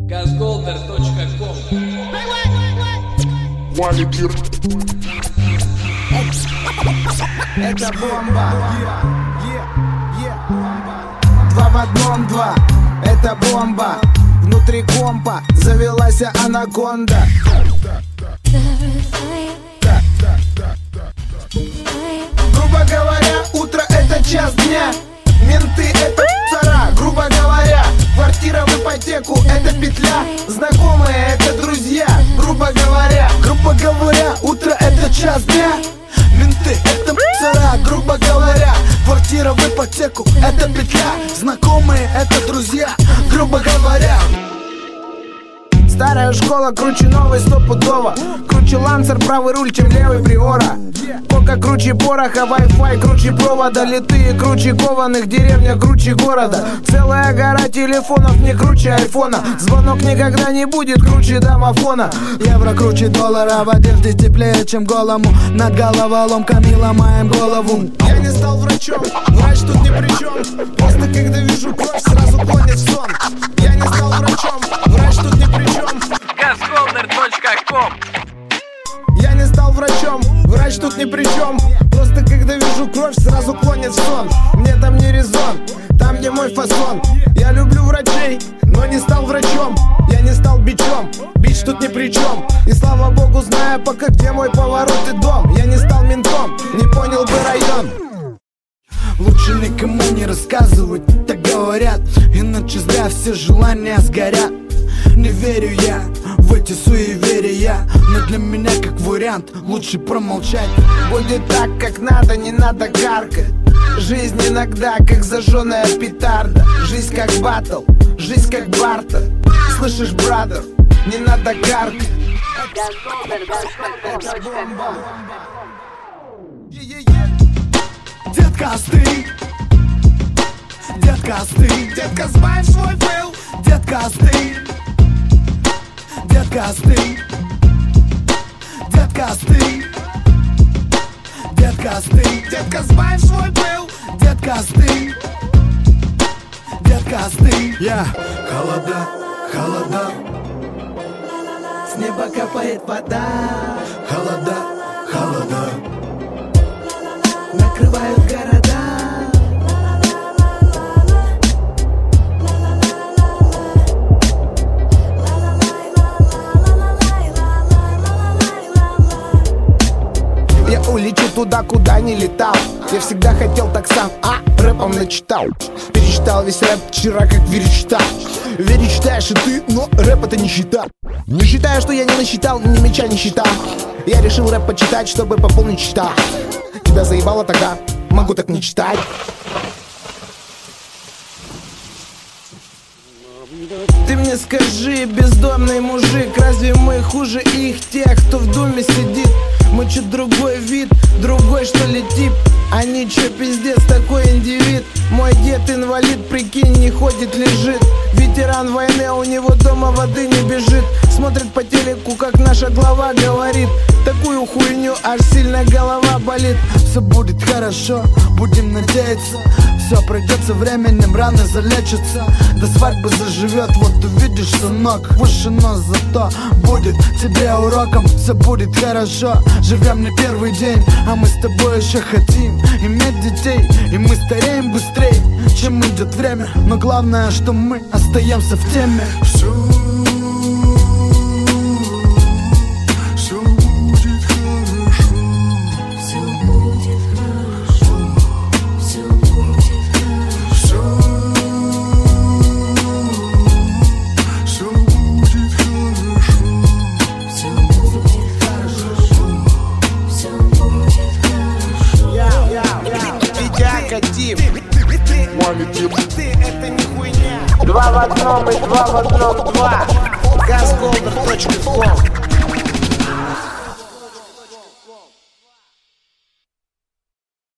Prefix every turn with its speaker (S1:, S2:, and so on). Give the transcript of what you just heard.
S1: Газголдер.ком.
S2: Это бомба. Два в одном, два. Это бомба. Внутри компа завелась анаконда. Грубо говоря, утро это час дня. Менты это цара, грубо говоря. Квартира в ипотеку это петля. Знакомые это друзья, грубо говоря. Грубо говоря, утро это час дня. Менты это цара, грубо говоря. Квартира в ипотеку это петля. Знакомые это друзья, грубо говоря. Старая школа круче новой стопудово. Круче лансер, правый руль, чем левый приора. Пока круче пороха, Wi-Fi круче провода. Литые круче кованых, деревня круче города. Целая гора телефонов не круче айфона. Звонок никогда не будет круче домофона.
S3: Евро круче доллара, в одежде теплее, чем голому. Над головоломками ломаем голову.
S2: Я не стал врачом, врач тут ни при чем. Просто когда вижу кровь, сразу клонит в сон. Я не стал врачом, врач тут ни при чем.
S1: Газголдер.ком.
S2: Я не стал врачом, врач тут ни при чем. Просто когда вижу кровь, сразу клонит в сон. Мне там не резон, там где мой фасон. Я люблю врачей, но не стал врачом. Я не стал бичом, бич тут ни при чем. И слава богу, знаю пока где мой поворот и дом. Я не стал ментом, не понял бы район.
S3: Лучше никому не рассказывать, так говорят. Иначе зря все желания сгорят. Не верю я в эти суеверия, но для меня как вариант лучше промолчать.
S2: Будет так, как надо, не надо каркать. Жизнь иногда как зажженная петарда. Жизнь как баттл, жизнь как бартер. Слышишь, брадер, не надо каркать.
S3: Детка, остынь. Детка, остынь.
S2: Детка, сбавь свой пыл.
S3: Детка, остынь. Детка, остынь. Детка, остынь. Детка, остынь.
S2: Детка, сбавь свой пыл.
S3: Детка, остынь. Детка, остынь. Холода, холода.
S2: С неба капает вода.
S3: Холода, холода.
S2: Накрывают города. Я улечу туда, куда не летал. Я всегда хотел так сам, рэпом начитал. Перечитал весь рэп вчера, как веречитал. Веречитаешь и ты, но рэп это не считал. Не считаю, что я не насчитал, ни меча не считал. Я решил рэп почитать, чтобы пополнить счета. Тебя заебало тогда, могу так не читать. Ты мне скажи, бездомный мужик, разве мы хуже их, тех, кто в думе сидит? Мы чуть другой вид, другой что ли тип. Они чё пиздец, такой индивид. Мой дед инвалид, прикинь, не ходит, лежит. Ветеран войны, а у него дома воды не бежит. Смотрит по телеку, как наша глава говорит. Такую хуйню, аж сильно голова болит.
S3: Все будет хорошо, будем надеяться. Все пройдет со временем, раны залечатся. До свадьбы заживет, вот увидишь, сынок. Выше нос, зато будет тебе уроком. Все будет хорошо, живем не первый день. А мы с тобой еще хотим иметь детей. И мы стареем быстрее, чем идет время. Но главное, что мы остаемся в теме.
S2: Ты это не хуйня. Два в одном и два в одном, два. Газголдер.ком.